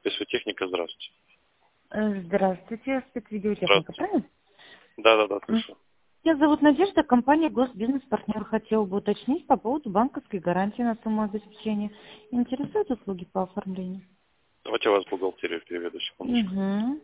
Спецвидеотехника, здравствуйте. Здравствуйте, спецвидеотехника, Здравствуйте. правильно? Да, слушаю. Меня зовут Надежда, компания «Госбизнес-партнер». Хотела бы уточнить по поводу банковской гарантии на сумму обеспечения. Интересуют услуги по оформлению? Давайте я вас в бухгалтерию переведу, секундочку. Угу.